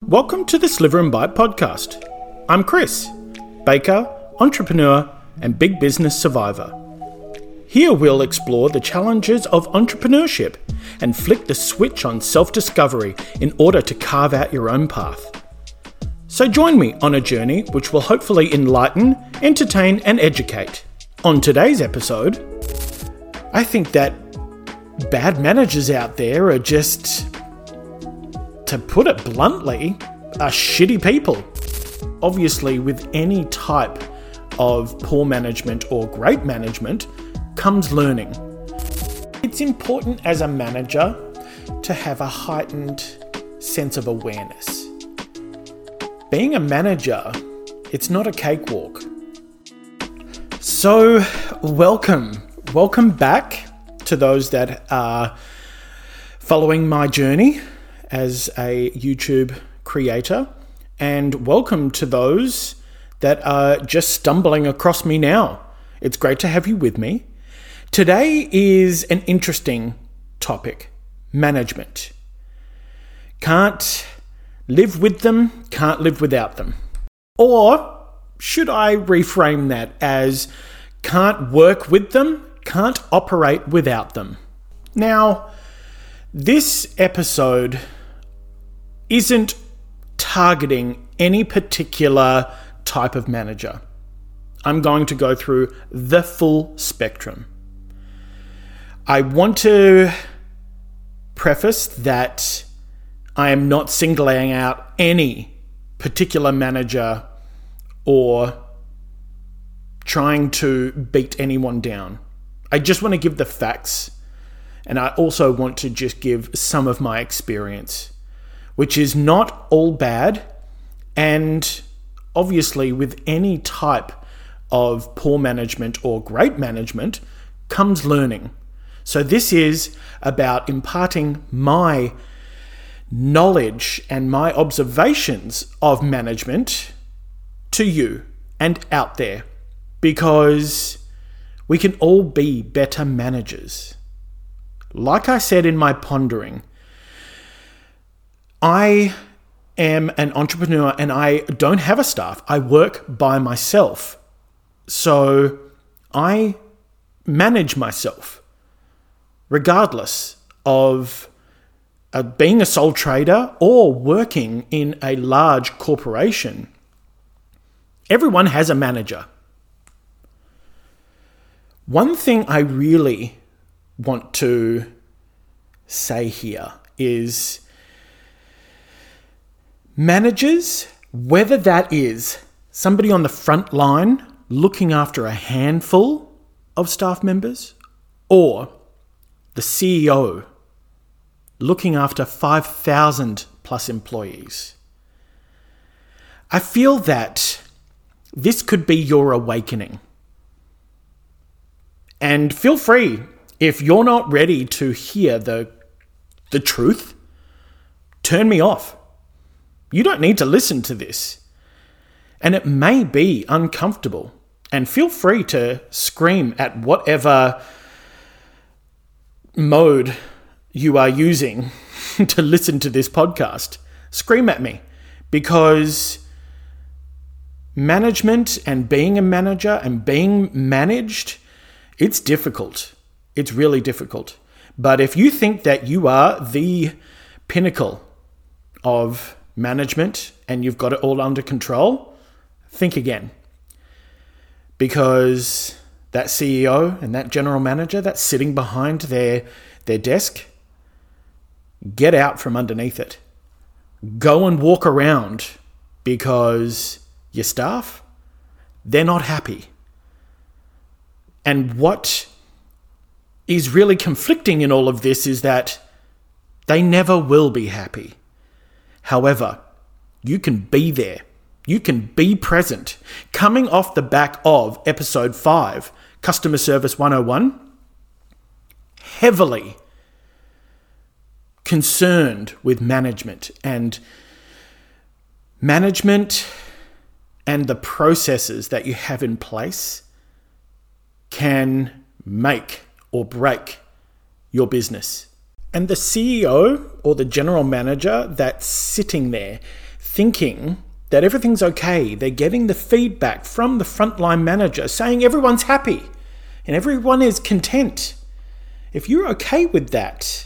Welcome to the Sliver and Bite podcast. I'm Chris, baker, entrepreneur, and big business survivor. Here we'll explore the challenges of entrepreneurship and flick the switch on self-discovery in order to carve out your own path. So join me on a journey which will hopefully enlighten, entertain, and educate. On today's episode, I think that bad managers out there are just, to put it bluntly, are shitty people. Obviously, with any type of poor management or great management comes learning. It's important as a manager to have a heightened sense of awareness. Being a manager, it's not a cakewalk. So, welcome back to those that are following my journey as a YouTube creator, and welcome to those that are just stumbling across me now. It's great to have you with me. Today is an interesting topic: management. Can't live with them, can't live without them. Or should I reframe that as can't work with them, can't operate without them? Now, this episode isn't targeting any particular type of manager. I'm going to go through the full spectrum. I want to preface that I am not singling out any particular manager or trying to beat anyone down. I just want to give the facts, and I also want to just give some of my experience, which is not all bad. And obviously, with any type of poor management or great management comes learning. So this is about imparting my knowledge and my observations of management to you and out there, because we can all be better managers. Like I said in my pondering, I am an entrepreneur and I don't have a staff. I work by myself. So I manage myself regardless of being a sole trader or working in a large corporation. Everyone has a manager. One thing I really want to say here is managers, whether that is somebody on the front line looking after a handful of staff members, or the CEO looking after 5,000 plus employees, I feel that this could be your awakening. And feel free, if you're not ready to hear the truth, turn me off. You don't need to listen to this. And it may be uncomfortable. And feel free to scream at whatever mode you are using to listen to this podcast. Scream at me, because management and being a manager and being managed, it's difficult. It's really difficult. But if you think that you are the pinnacle of management and you've got it all under control, think again. Because that CEO and that general manager that's sitting behind their desk, get out from underneath it. Go and walk around, because your staff, they're not happy. And what is really conflicting in all of this is that they never will be happy. However, you can be there. You can be present. Coming off the back of episode 5, Customer Service 101, heavily concerned with management and the processes that you have in place can make or break your business. And the CEO or the general manager that's sitting there, thinking that everything's okay. They're getting the feedback from the frontline manager saying everyone's happy and everyone is content. If you're okay with that,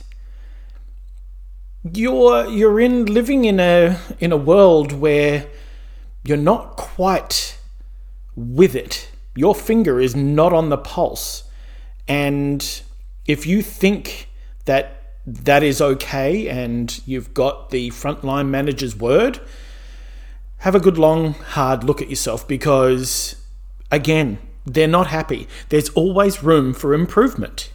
you're living in a world where you're not quite with it. Your finger is not on the pulse. And if you think that is okay and you've got the frontline manager's word, have a good long hard look at yourself, because again, they're not happy. There's always room for improvement.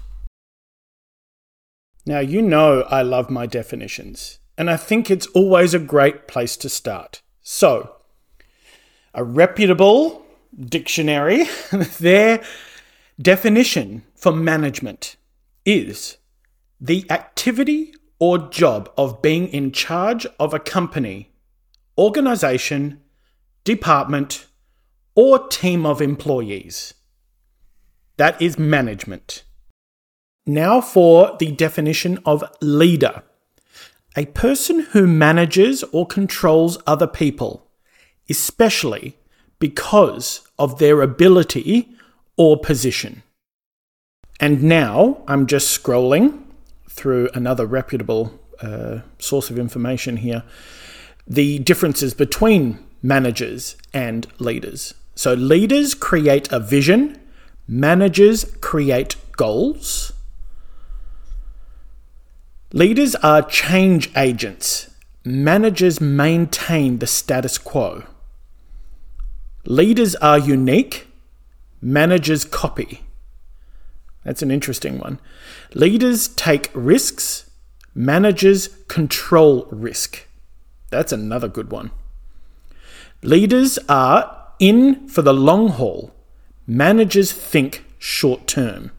Now, you know I love my definitions, and I think it's always a great place to start. So, a reputable dictionary, their definition for management is the activity or job of being in charge of a company, organization, department, or team of employees. That is management. Now for the definition of leader. A person who manages or controls other people, especially because of their ability or position. And now I'm just scrolling through another reputable source of information here. The differences between managers and leaders. So leaders create a vision, managers create goals. Leaders are change agents. Managers maintain the status quo. Leaders are unique. Managers copy. That's an interesting one. Leaders take risks. Managers control risk. That's another good one. Leaders are in for the long haul. Managers think short term.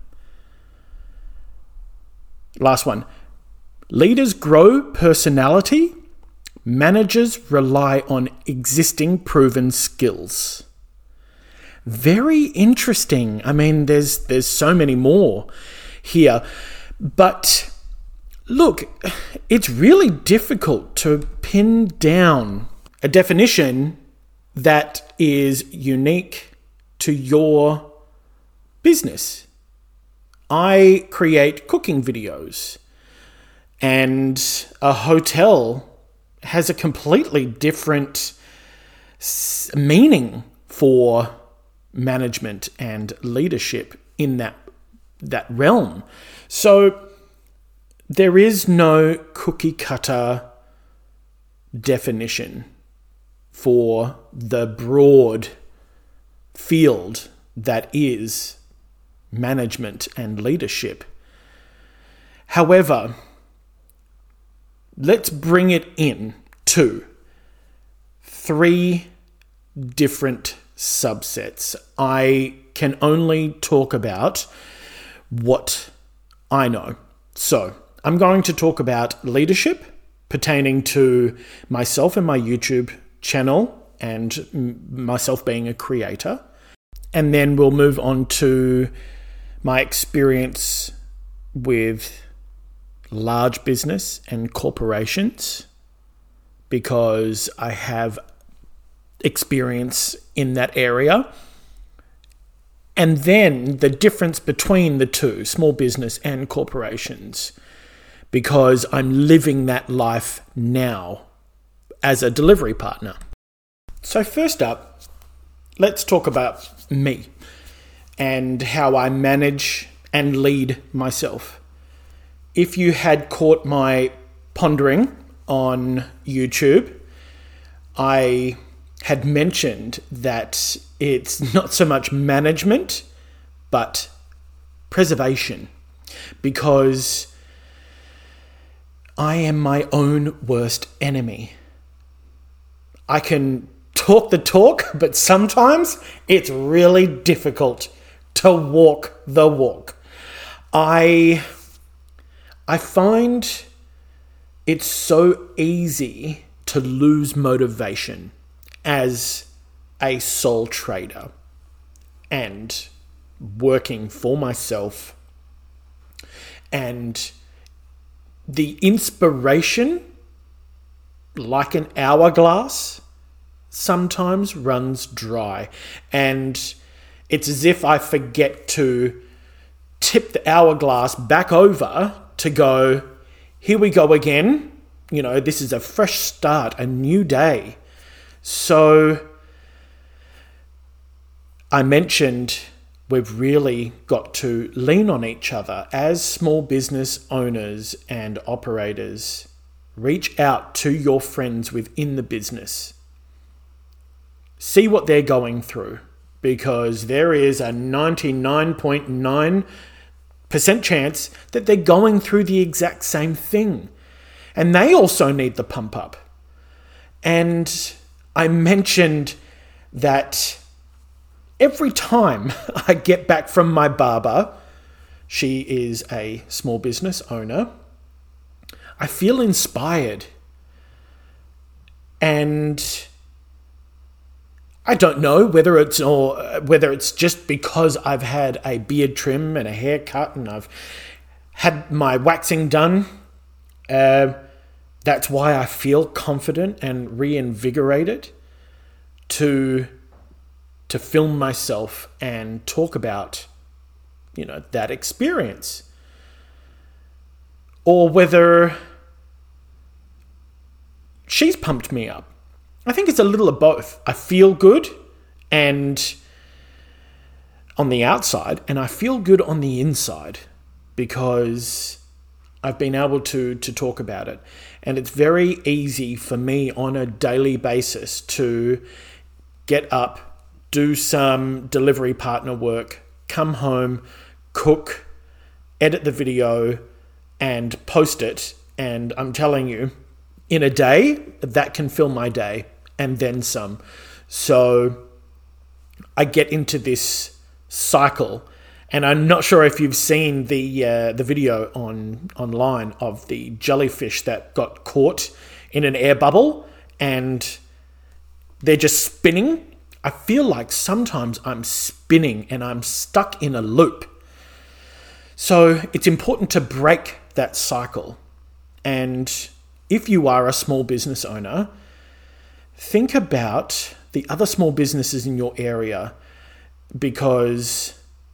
Last one. Leaders grow personality. Managers rely on existing proven skills. Very interesting. I mean, there's so many more here. But look, it's really difficult to pin down a definition that is unique to your business. I create cooking videos, and a hotel has a completely different meaning for management and leadership in that realm. So there is no cookie cutter definition for the broad field that is management and leadership. However, let's bring it in to 3 different subsets. I can only talk about what I know. So I'm going to talk about leadership pertaining to myself and my YouTube channel and myself being a creator. And then we'll move on to my experience with large business and corporations, because I have experience in that area. And then the difference between the two, small business and corporations, because I'm living that life now as a delivery partner. So first up, let's talk about me and how I manage and lead myself. If you had caught my pondering on YouTube, I had mentioned that it's not so much management, but preservation, because I am my own worst enemy. I can talk the talk, but sometimes it's really difficult to walk the walk. I find it's so easy to lose motivation as a sole trader and working for myself, and the inspiration like an hourglass, sometimes runs dry. And it's as if I forget to tip the hourglass back over to go, here we go again. This is a fresh start, a new day. So I mentioned we've really got to lean on each other as small business owners and operators. Reach out to your friends within the business. See what they're going through, because there is a 99.9% chance that they're going through the exact same thing. And they also need the pump up. And I mentioned that every time I get back from my barber, she is a small business owner, I feel inspired. And I don't know whether it's just because I've had a beard trim and a haircut and I've had my waxing done. That's why I feel confident and reinvigorated to film myself and talk about, that experience. Or whether she's pumped me up. I think it's a little of both. I feel good and on the outside, and I feel good on the inside because I've been able to talk about it. And it's very easy for me on a daily basis to get up, do some delivery partner work, come home, cook, edit the video, and post it. And I'm telling you, in a day, that can fill my day and then some. So I get into this cycle. And I'm not sure if you've seen the video online of the jellyfish that got caught in an air bubble and they're just spinning. I feel like sometimes I'm spinning and I'm stuck in a loop. So it's important to break that cycle. And if you are a small business owner, think about the other small businesses in your area, because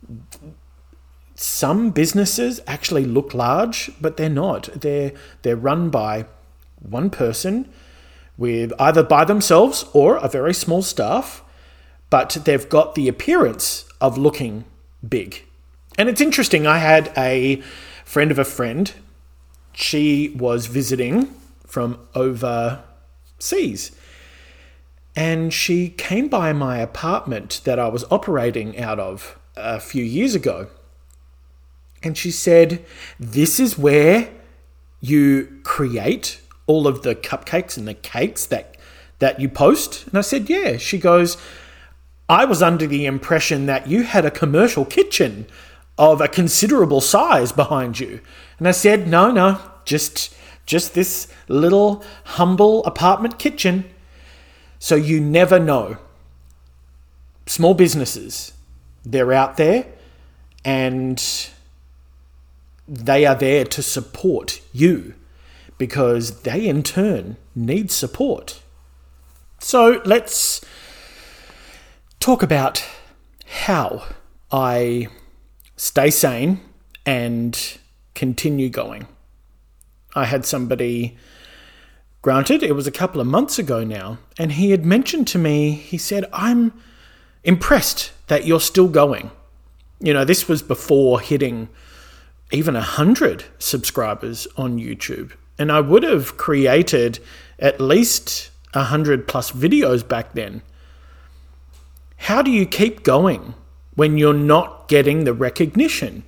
some businesses actually look large, but they're not. They're run by one person with either by themselves or a very small staff, but they've got the appearance of looking big. And it's interesting, I had a friend of a friend. She was visiting from overseas, and she came by my apartment that I was operating out of a few years ago. And she said, this is where you create all of the cupcakes and the cakes that you post? And I said, yeah. She goes, I was under the impression that you had a commercial kitchen of a considerable size behind you. And I said, no, just this little humble apartment kitchen. So you never know. Small businesses, they're out there and they are there to support you because they in turn need support. So let's talk about how I stay sane and continue going. I had somebody, granted, it was a couple of months ago now, and he had mentioned to me, he said, I'm impressed that you're still going. This was before hitting even 100 subscribers on YouTube. And I would have created at least 100 plus videos back then. How do you keep going when you're not getting the recognition?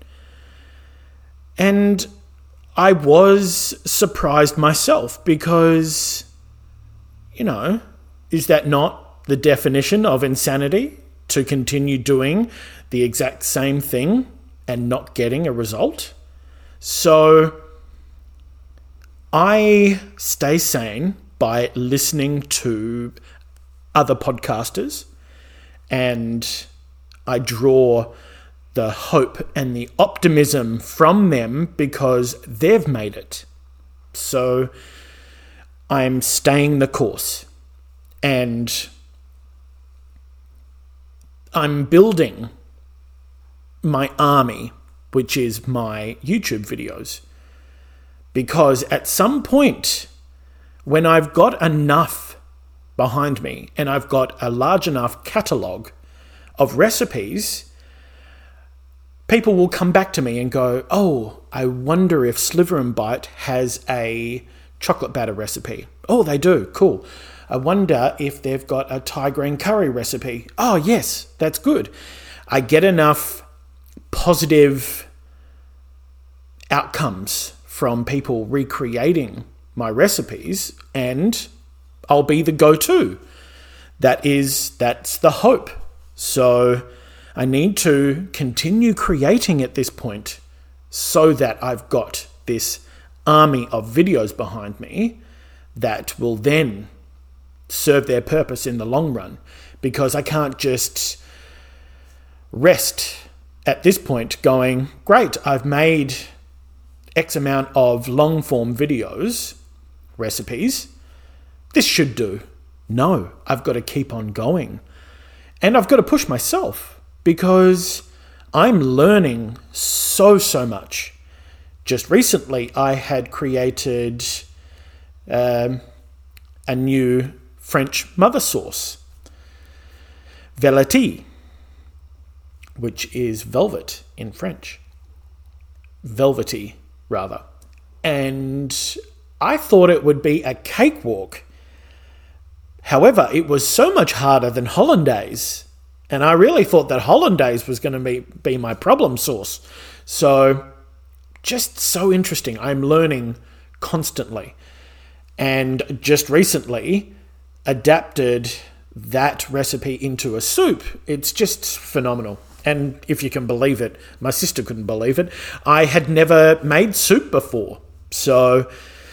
And I was surprised myself because, is that not the definition of insanity? To continue doing the exact same thing and not getting a result? So I stay sane by listening to other podcasters, and I draw the hope and the optimism from them because they've made it. So I'm staying the course, and I'm building my army, which is my YouTube videos. Because at some point, when I've got enough behind me and I've got a large enough catalogue of recipes, people will come back to me and go, oh, I wonder if Sliver and Bite has a chocolate batter recipe. Oh, they do. Cool. I wonder if they've got a Thai green curry recipe. Oh, yes, that's good. I get enough positive outcomes from people recreating my recipes, and I'll be the go-to. That's the hope. So I need to continue creating at this point so that I've got this army of videos behind me that will then serve their purpose in the long run, because I can't just rest at this point going, great, I've made X amount of long form videos, recipes, this should do. No, I've got to keep on going. And I've got to push myself, because I'm learning so much. Just recently, I had created a new French mother sauce, Velvety, which is velvet in French. Velvety, rather. And I thought it would be a cakewalk. However, it was so much harder than hollandaise. And I really thought that hollandaise was going to be my problem sauce. So, just so interesting. I'm learning constantly. And just recently adapted that recipe into a soup. It's just phenomenal. And if you can believe it, my sister couldn't believe it. I had never made soup before. So,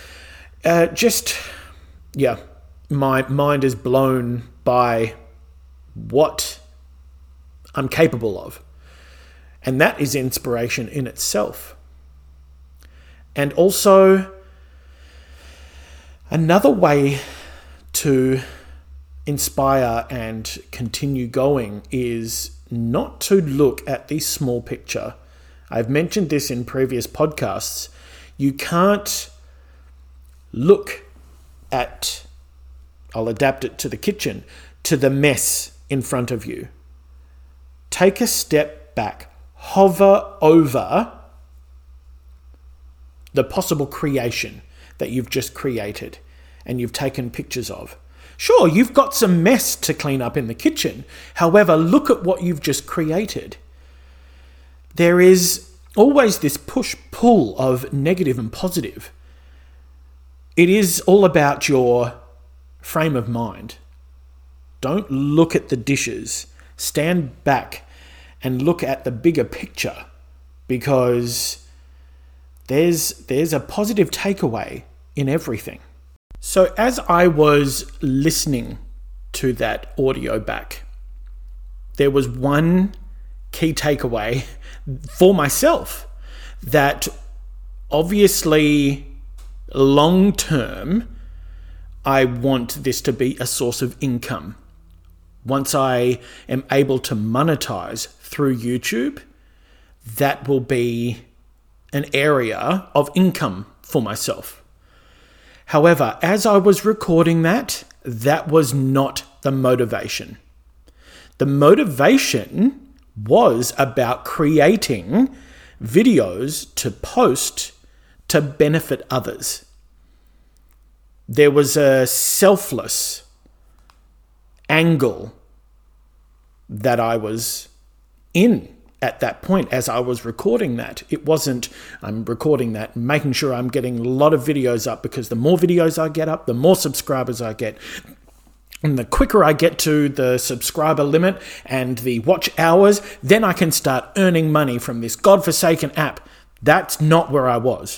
my mind is blown by what I'm capable of. And that is inspiration in itself. And also, another way to inspire and continue going is not to look at the small picture. I've mentioned this in previous podcasts. You can't look at, I'll adapt it to the kitchen, to the mess in front of you. Take a step back. Hover over the possible creation that you've just created and you've taken pictures of. Sure, you've got some mess to clean up in the kitchen. However, look at what you've just created. There is always this push-pull of negative and positive. It is all about your frame of mind. Don't look at the dishes. Stand back and look at the bigger picture, because there's a positive takeaway in everything. So as I was listening to that audio back, there was one key takeaway for myself, that obviously long term, I want this to be a source of income. Once I am able to monetize through YouTube, that will be an area of income for myself. However, as I was recording that was not the motivation. The motivation was about creating videos to post to benefit others. There was a selfless angle that I was in at that point as I was recording that. It wasn't, I'm recording that, making sure I'm getting a lot of videos up, because the more videos I get up, the more subscribers I get. And the quicker I get to the subscriber limit and the watch hours, then I can start earning money from this godforsaken app. That's not where I was.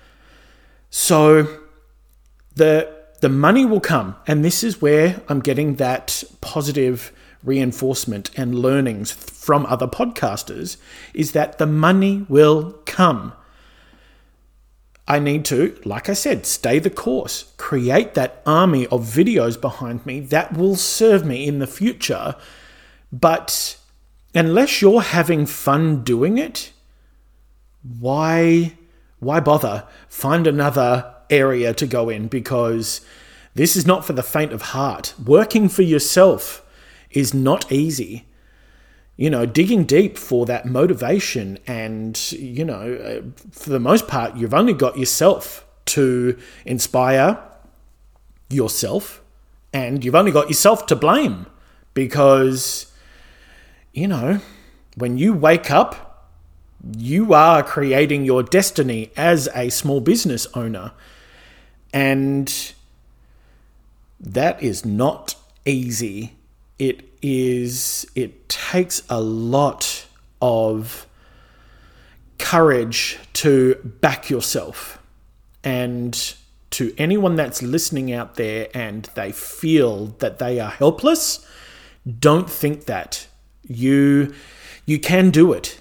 So the money will come, and this is where I'm getting that positive reinforcement and learnings from other podcasters, is that the money will come. I need to, like I said, stay the course, create that army of videos behind me that will serve me in the future. But unless you're having fun doing it, why bother? Find another area to go in, because this is not for the faint of heart. Working for yourself is not easy. Digging deep for that motivation, and, for the most part, you've only got yourself to inspire yourself, and you've only got yourself to blame, because, when you wake up, you are creating your destiny as a small business owner, and that is not easy. It takes a lot of courage to back yourself. And to anyone that's listening out there and they feel that they are helpless, don't think that. You can do it.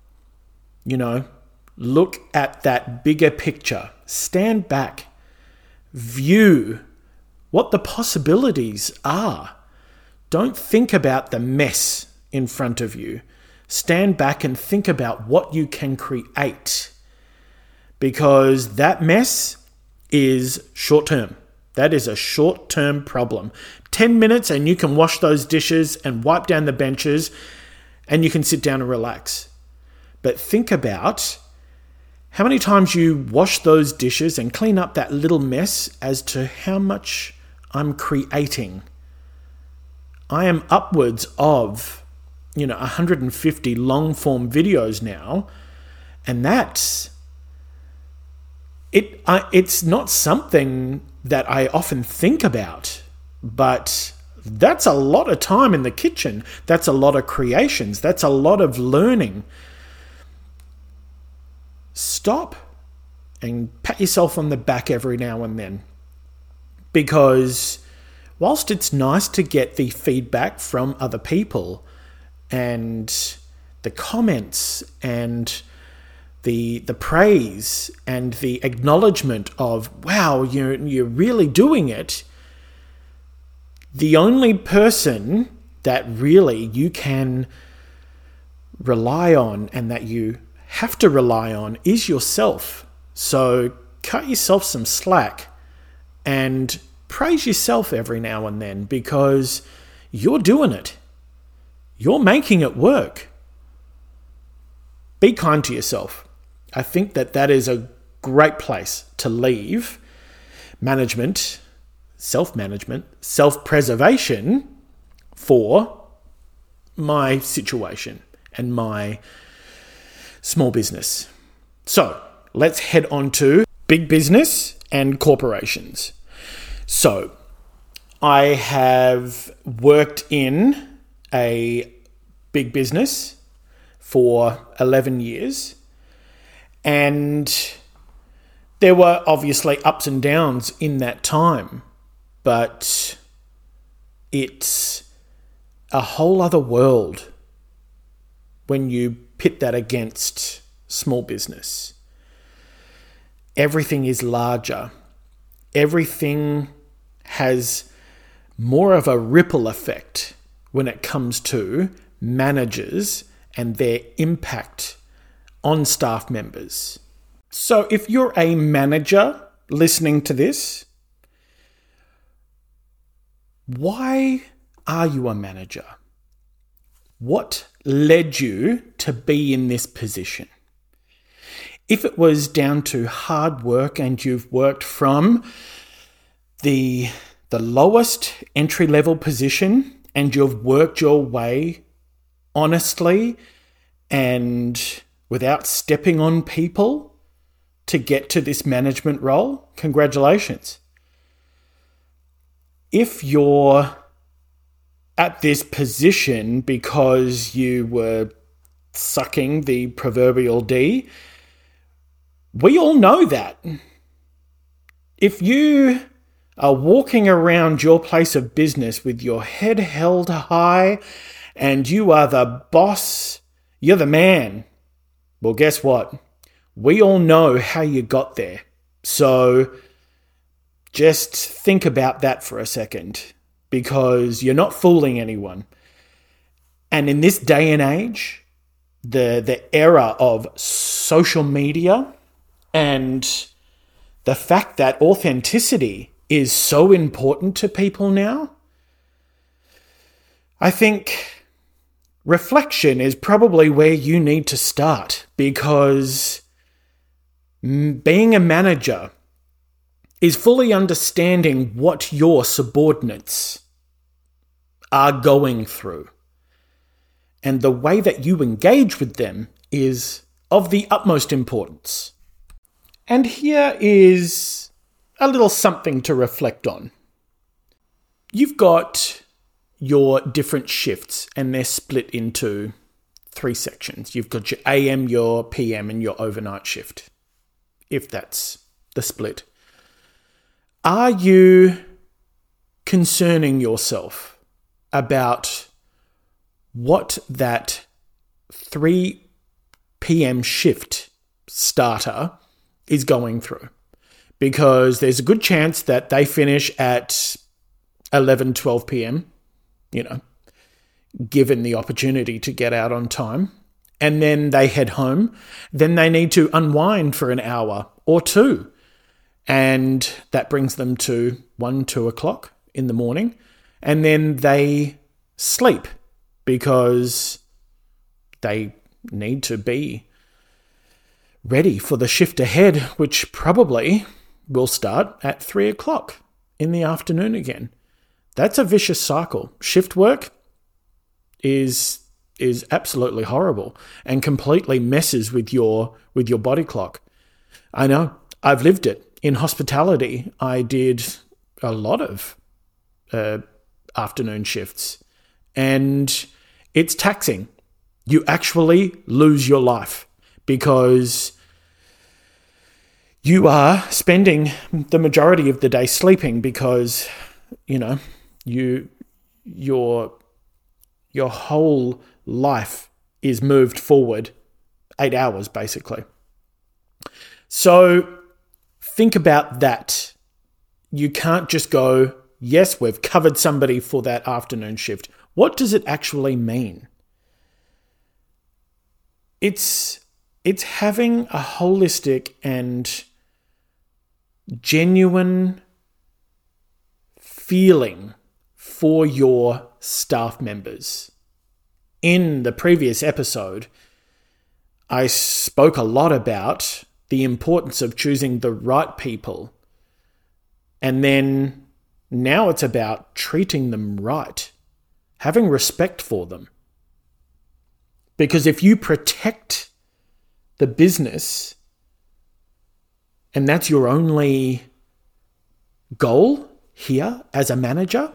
Look at that bigger picture. Stand back. View what the possibilities are. Don't think about the mess in front of you. Stand back and think about what you can create, because that mess is short-term. That is a short-term problem. 10 minutes and you can wash those dishes and wipe down the benches and you can sit down and relax. But think about how many times you wash those dishes and clean up that little mess as to how much I'm creating. I am upwards of, 150 long-form videos now, and it's not something that I often think about, but that's a lot of time in the kitchen. That's a lot of creations. That's a lot of learning. Stop and pat yourself on the back every now and then, because whilst it's nice to get the feedback from other people and the comments and the praise and the acknowledgement of, wow, you're really doing it, the only person that really you can rely on and that you have to rely on is yourself. So cut yourself some slack and praise yourself every now and then, because you're doing it. You're making it work. Be kind to yourself. I think that is a great place to leave management, self-management, self-preservation for my situation and my small business. So let's head on to big business and corporations. So I have worked in a big business for 11 years, and there were obviously ups and downs in that time, but it's a whole other world when you pit that against small business. Everything is larger. Everything has more of a ripple effect when it comes to managers and their impact on staff members. So if you're a manager listening to this, why are you a manager? What led you to be in this position? If it was down to hard work and you've worked from the lowest entry-level position and you've worked your way honestly and without stepping on people to get to this management role, congratulations. If you're at this position because you were sucking the proverbial D, we all know that. If you are walking around your place of business with your head held high and you are the boss, you're the man, well, guess what? We all know how you got there. So just think about that for a second, because you're not fooling anyone. And in this day and age, the era of social media and the fact that authenticity is so important to people now, I think reflection is probably where you need to start, because being a manager is fully understanding what your subordinates are going through. And the way that you engage with them is of the utmost importance. And here is a little something to reflect on. You've got your different shifts, and they're split into 3 sections. You've got your AM, your PM, and your overnight shift, if that's the split. Are you concerning yourself about what that 3 PM shift starter is going through? Because there's a good chance that they finish at 11, 12 PM, given the opportunity to get out on time, and then they head home. Then they need to unwind for an hour or 2. And that brings them to 1, 2 o'clock in the morning. And then they sleep because they need to be ready for the shift ahead, which probably will start at 3 o'clock in the afternoon again. That's a vicious cycle. Shift work is absolutely horrible and completely messes with your body clock. I know. I've lived it. In hospitality, I did a lot of afternoon shifts, and it's taxing. You actually lose your life because you are spending the majority of the day sleeping, because your whole life is moved forward 8 hours basically. So think about that. You can't just go, yes, we've covered somebody for that afternoon shift. What does it actually mean? It's having a holistic and genuine feeling for your staff members. In the previous episode, I spoke a lot about the importance of choosing the right people. And then now it's about treating them right, having respect for them. Because if you protect the business and that's your only goal here as a manager,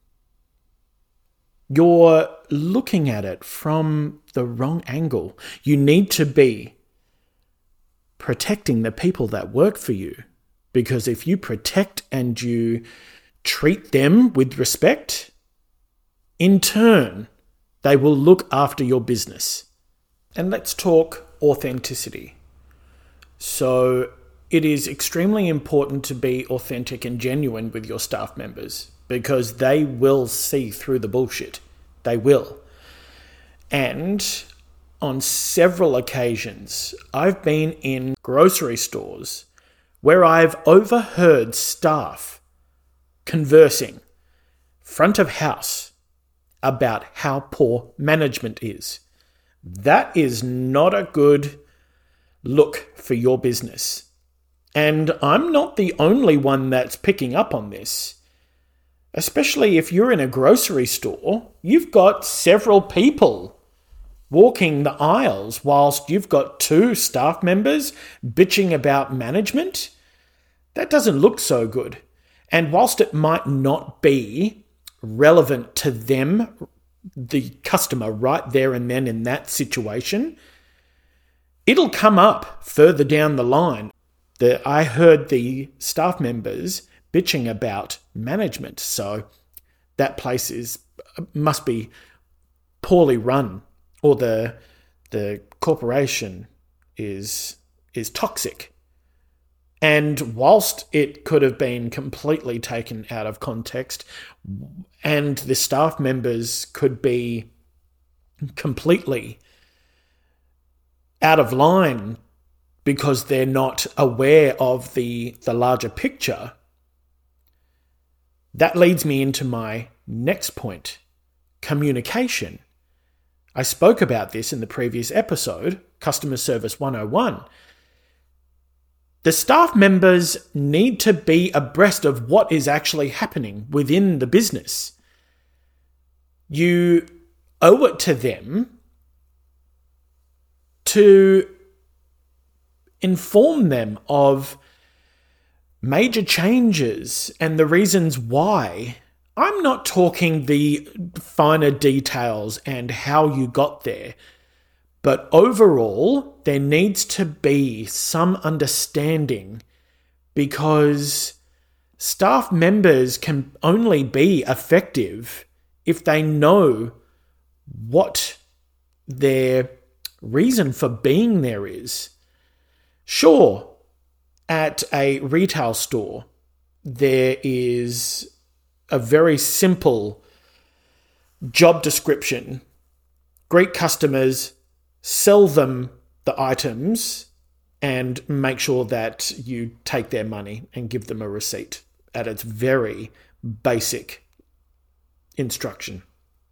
you're looking at it from the wrong angle. You need to be protecting the people that work for you, because if you protect and you treat them with respect, in turn, they will look after your business. And let's talk authenticity. So it is extremely important to be authentic and genuine with your staff members, because they will see through the bullshit. They will. And on several occasions, I've been in grocery stores where I've overheard staff conversing front of house about how poor management is. That is not a good look for your business. And I'm not the only one that's picking up on this. Especially if you're in a grocery store, you've got several people walking the aisles whilst you've got 2 staff members bitching about management. That doesn't look so good. And whilst it might not be relevant to them, the customer right there and then in that situation, it'll come up further down the line. I heard the staff members bitching about management, so that place must be poorly run, or the corporation is toxic. And whilst it could have been completely taken out of context, and the staff members could be completely out of line because they're not aware of the larger picture, that leads me into my next point: communication. I spoke about this in the previous episode, Customer Service 101. The staff members need to be abreast of what is actually happening within the business. You owe it to them to inform them of major changes and the reasons why. I'm not talking the finer details and how you got there, but overall, there needs to be some understanding, because staff members can only be effective if they know what their reason for being there is. Sure, at a retail store, there is a very simple job description: greet customers, sell them the items, and make sure that you take their money and give them a receipt, at its very basic instruction.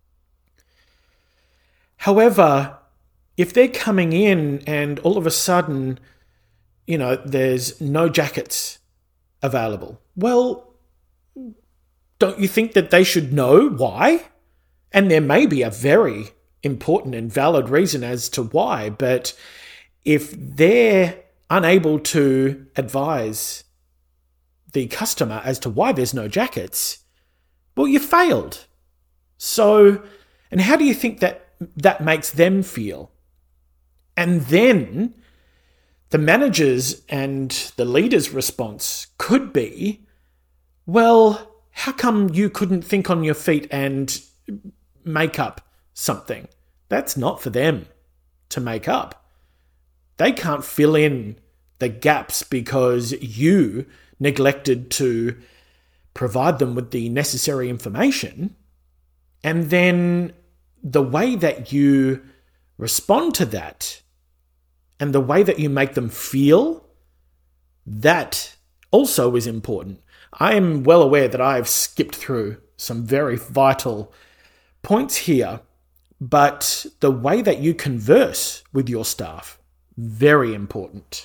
However, if they're coming in and all of a sudden, there's no jackets available, well, don't you think that they should know why? And there may be a very important and valid reason as to why, but if they're unable to advise the customer as to why there's no jackets, well, you failed. So, and how do you think that makes them feel? And then the managers and the leaders' response could be, well, how come you couldn't think on your feet and make up something? That's not for them to make up. They can't fill in the gaps because you neglected to provide them with the necessary information. And then the way that you respond to that and the way that you make them feel, that also is important. I am well aware that I have skipped through some very vital points here, but the way that you converse with your staff, very important.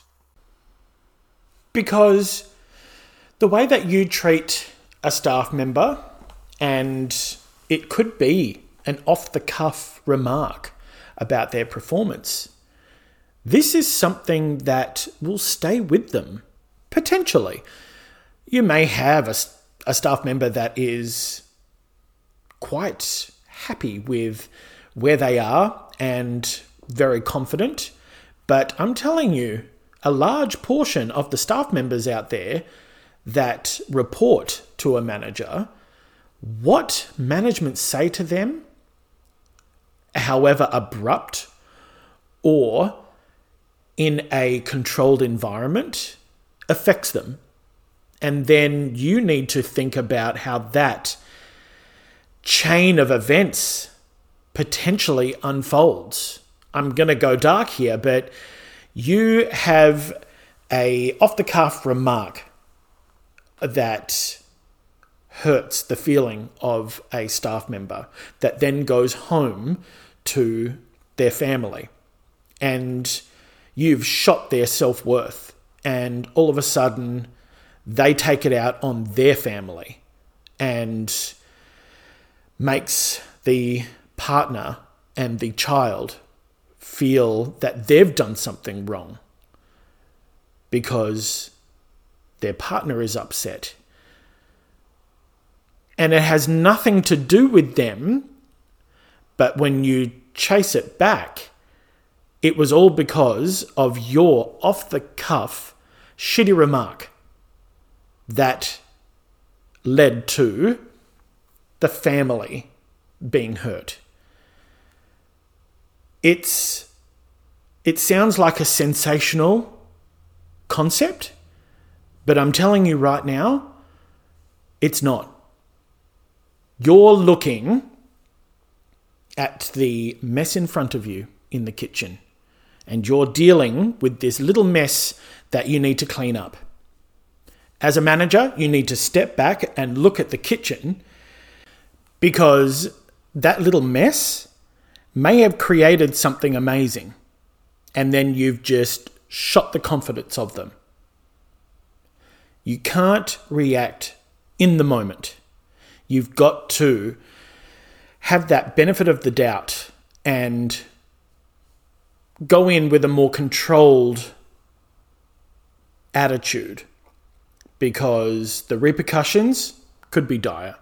Because the way that you treat a staff member, and it could be an off-the-cuff remark about their performance, this is something that will stay with them, potentially. You may have a staff member that is quite happy with where they are and very confident, but I'm telling you, a large portion of the staff members out there that report to a manager, what management say to them, however abrupt or in a controlled environment, affects them. And then you need to think about how that chain of events potentially unfolds. I'm going to go dark here, but you have a off-the-cuff remark that hurts the feeling of a staff member that then goes home to their family, and you've shot their self-worth, and all of a sudden they take it out on their family and makes the partner and the child feel that they've done something wrong because their partner is upset. And it has nothing to do with them, but when you chase it back, it was all because of your off-the-cuff shitty remark that led to the family being hurt. It sounds like a sensational concept, But I'm telling you right now, it's not. You're looking at the mess in front of you in the kitchen, and you're dealing with this little mess that you need to clean up. As a manager, you need to step back and look at the kitchen, because that little mess may have created something amazing, and then you've just shot the confidence of them. You can't react in the moment. You've got to have that benefit of the doubt and go in with a more controlled attitude, because the repercussions could be dire.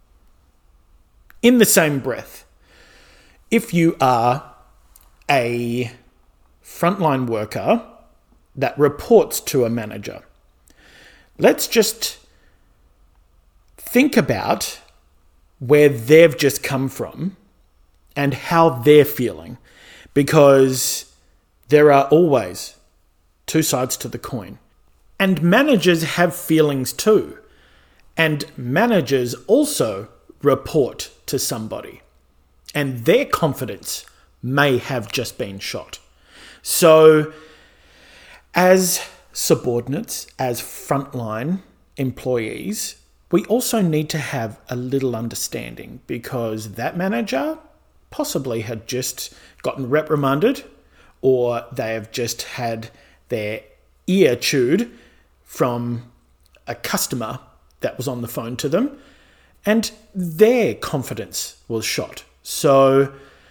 In the same breath, if you are a frontline worker that reports to a manager, let's just think about where they've just come from and how they're feeling, because there are always two sides to the coin. And managers have feelings too. And managers also report to somebody, and their confidence may have just been shot. So as subordinates, as frontline employees, we also need to have a little understanding, because that manager possibly had just gotten reprimanded, or they have just had their ear chewed from a customer that was on the phone to them, and their confidence was shot. So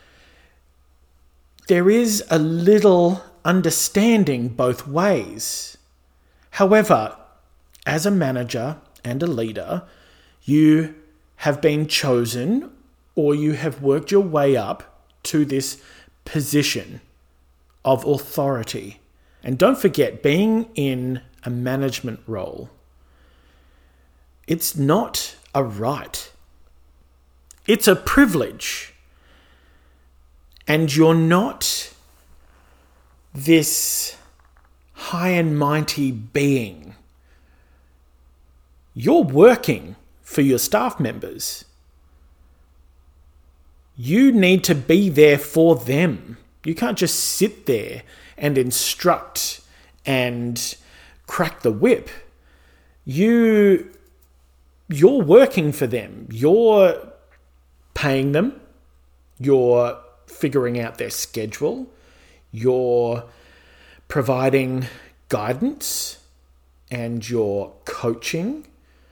there is a little understanding both ways. However, as a manager and a leader, you have been chosen, or you have worked your way up to this position of authority. And don't forget, being in a management role, it's not a right. It's a privilege. And you're not this high and mighty being. You're working for your staff members. You need to be there for them. You can't just sit there and instruct and crack the whip. You're working for them. You're paying them. You're figuring out their schedule. You're providing guidance, and you're coaching.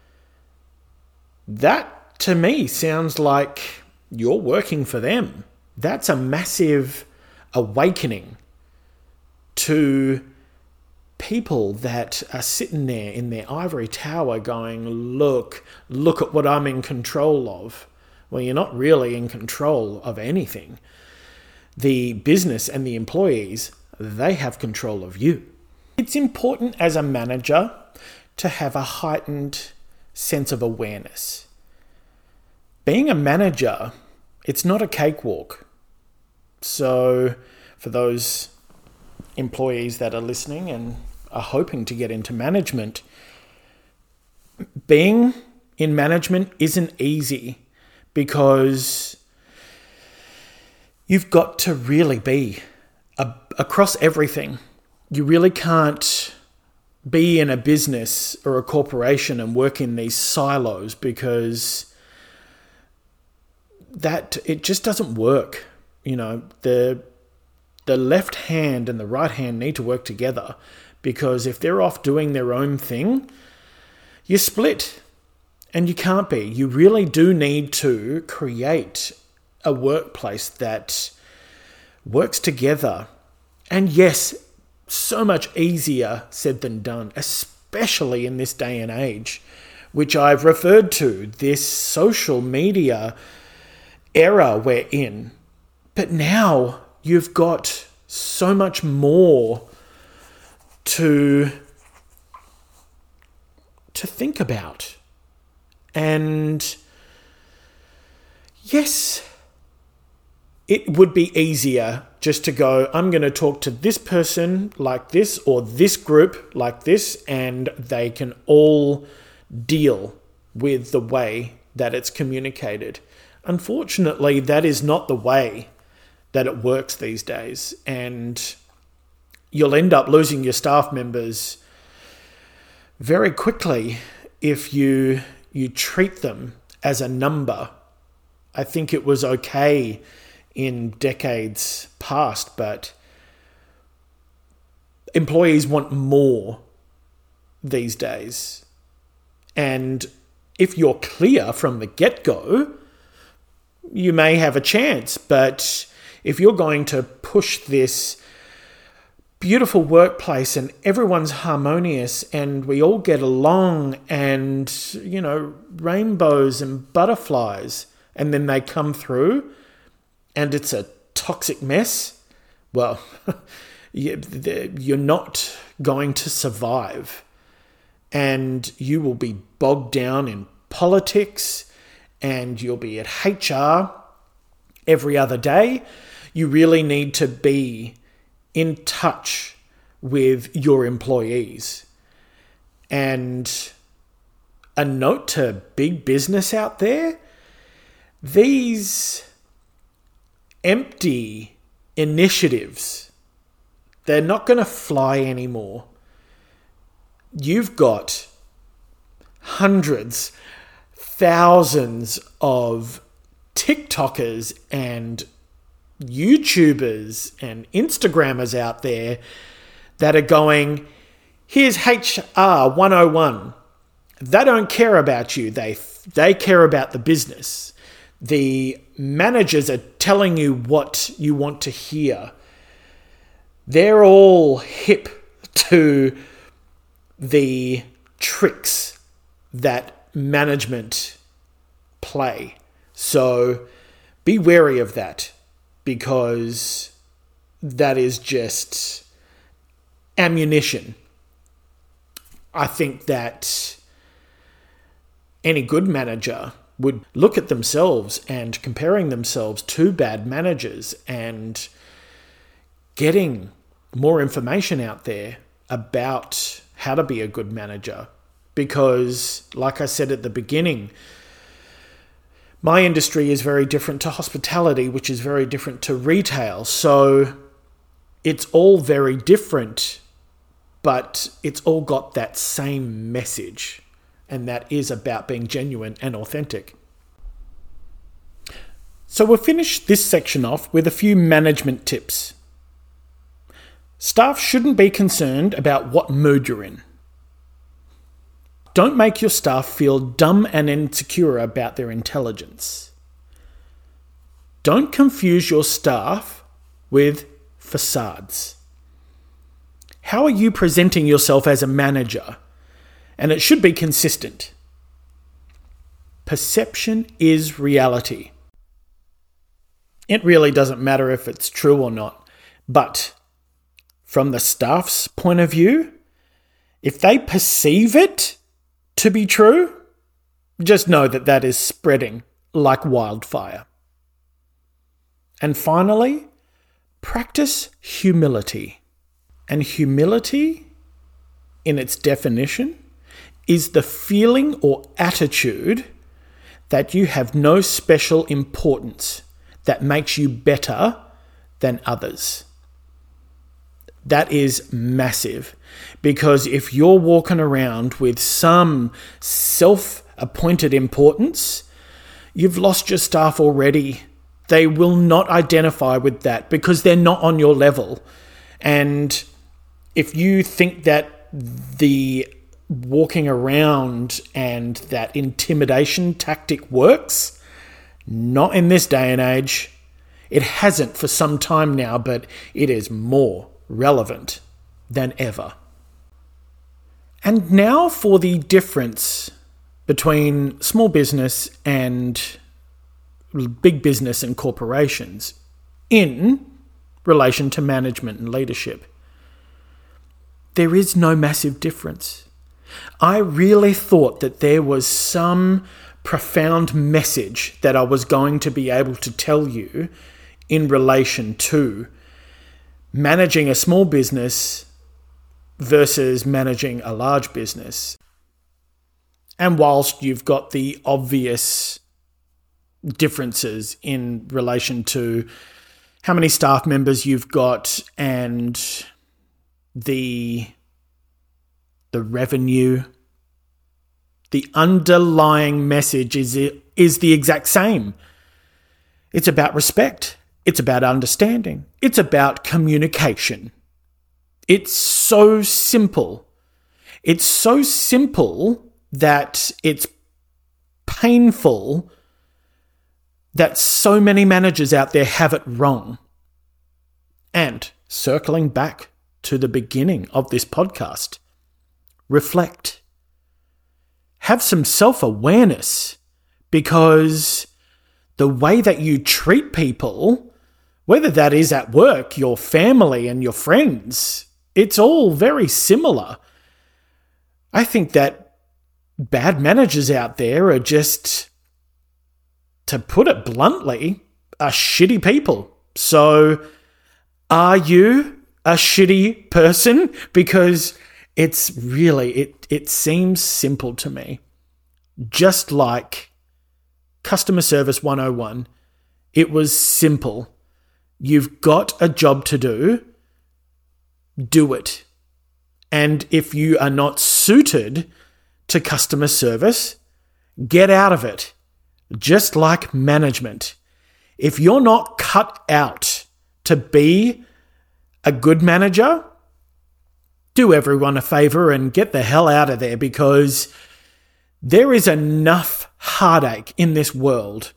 That, to me, sounds like you're working for them. That's a massive awakening to people that are sitting there in their ivory tower going, look at what I'm in control of. Well, you're not really in control of anything. The business and the employees, they have control of you. It's important as a manager to have a heightened sense of awareness. Being a manager, it's not a cakewalk. So for those employees that are listening and are hoping to get into management, being in management isn't easy, because you've got to really be across everything. You really can't be in a business or a corporation and work in these silos, because that it just doesn't work. You know, the left hand and the right hand need to work together, because if they're off doing their own thing, you split, and you can't be. You really do need to create a workplace that works together. And yes, so much easier said than done, especially in this day and age, which I've referred to, this social media era we're in. But now you've got so much more to think about. And yes, it would be easier just to go, I'm going to talk to this person like this or this group like this, and they can all deal with the way that it's communicated. Unfortunately, that is not the way that it works these days, and you'll end up losing your staff members very quickly if you treat them as a number. I think it was okay in decades past, but employees want more these days. And if you're clear from the get-go, you may have a chance. But if you're going to push this beautiful workplace and everyone's harmonious and we all get along and, rainbows and butterflies, and then they come through and it's a toxic mess, well, you're not going to survive. And you will be bogged down in politics and you'll be at HR every other day. You really need to be in touch with your employees. And a note to big business out there, these empty initiatives, they're not going to fly anymore. You've got hundreds, thousands of TikTokers and YouTubers and Instagrammers out there that are going, here's HR 101. They don't care about you. They care about the business. The managers are telling you what you want to hear. They're all hip to the tricks that management play. So be wary of that, because that is just ammunition. I think that any good manager would look at themselves and comparing themselves to bad managers and getting more information out there about how to be a good manager. Because, like I said at the beginning, my industry is very different to hospitality, which is very different to retail. So it's all very different, but it's all got that same message. And that is about being genuine and authentic. So we'll finish this section off with a few management tips. Staff shouldn't be concerned about what mood you're in. Don't make your staff feel dumb and insecure about their intelligence. Don't confuse your staff with facades. How are you presenting yourself as a manager? And it should be consistent. Perception is reality. It really doesn't matter if it's true or not. But from the staff's point of view, if they perceive it to be true, just know that that is spreading like wildfire. And finally, practice humility. And humility, in its definition, is the feeling or attitude that you have no special importance that makes you better than others. That is massive, because if you're walking around with some self-appointed importance, you've lost your staff already. They will not identify with that because they're not on your level. And if you think that the walking around and that intimidation tactic works, not in this day and age. It hasn't for some time now, but it is more relevant than ever. And now for the difference between small business and big business and corporations in relation to management and leadership. There is no massive difference. I really thought that there was some profound message that I was going to be able to tell you in relation to managing a small business versus managing a large business. And whilst you've got the obvious differences in relation to how many staff members you've got and the revenue, the underlying message is the exact same. It's about respect. It's about understanding. It's about communication. It's so simple. It's so simple that it's painful that so many managers out there have it wrong. And circling back to the beginning of this podcast, reflect. Have some self-awareness, because the way that you treat people, whether that is at work, your family and your friends, it's all very similar. I think that bad managers out there are just, to put it bluntly, are shitty people. So are you a shitty person? Because it's really, it seems simple to me. Just like Customer Service 101, it was simple. You've got a job to do it. And if you are not suited to customer service, get out of it. Just like management. If you're not cut out to be a good manager, do everyone a favor and get the hell out of there, because there is enough heartache in this world.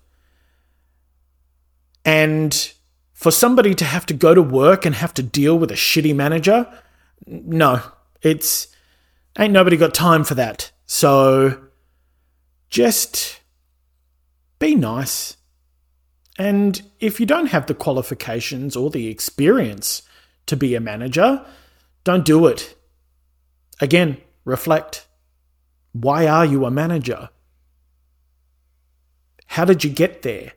And for somebody to have to go to work and have to deal with a shitty manager, no, ain't nobody got time for that. So just be nice. And if you don't have the qualifications or the experience to be a manager, don't do it. Again, reflect. Why are you a manager? How did you get there?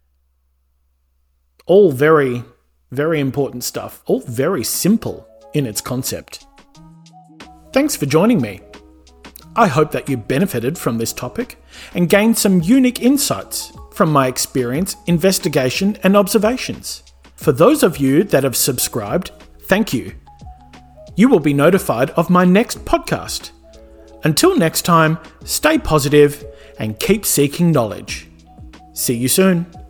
All very, very important stuff. All very simple in its concept. Thanks for joining me. I hope that you benefited from this topic and gained some unique insights from my experience, investigation, and observations. For those of you that have subscribed, thank you. You will be notified of my next podcast. Until next time, stay positive and keep seeking knowledge. See you soon.